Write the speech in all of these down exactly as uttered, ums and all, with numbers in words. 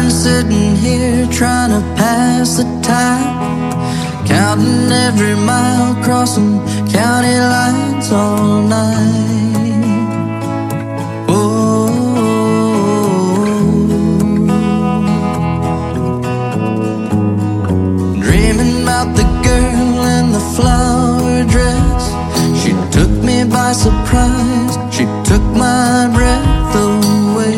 been sitting here trying to pass the time, counting every mile, crossing county lines all night. Oh, dreaming about the girl in the flower dress. She took me by surprise, she took my breath away.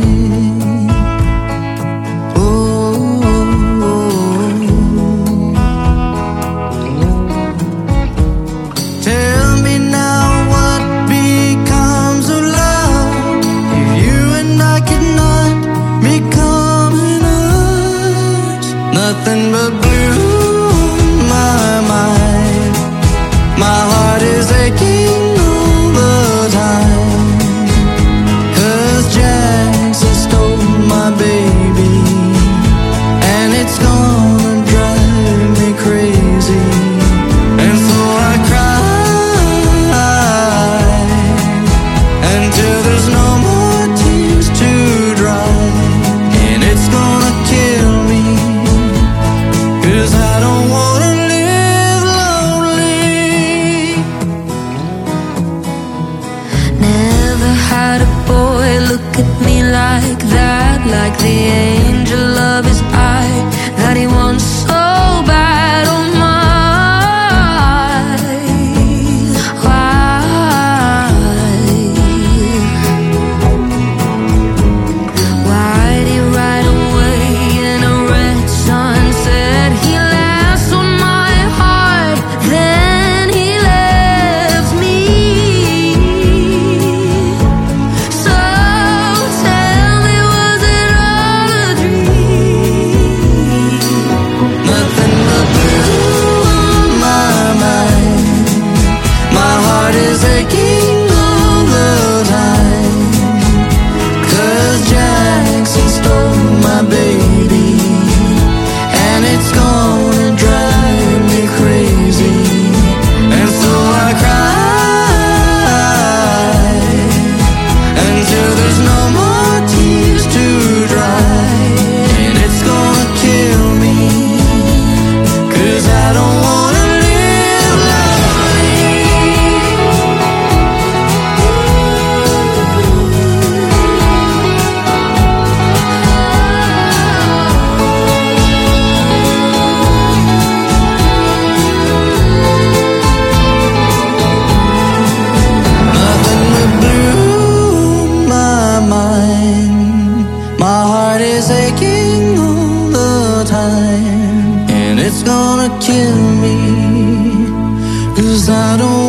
Nothing but blue in my mind. My heart is aching all the time, 'cause Jackson stole my baby, and it's gonna drive me crazy. And so I cry until there's no more tears to dry, and it's gonna kill me, 'cause I don't wanna live lonely. Never had a boy look at me like that, like the angel of his eye that he wants so bad. Oh my, why? Why'd he ride away in a red sunset? He laughs on my heart, then he left me. So tell me, was it all a dream? Nothing but blue in my mind. My heart is aching all the time, 'cause Jackson stole my baby, and it's gonna drive me crazy. And so I cry until there's no more tears to dry, and it's gonna kill me, 'cause I don't wanna live lonely. Nothing but blue in my mind. My heart is aching all the time, and it's gonna kill me, 'cause I don't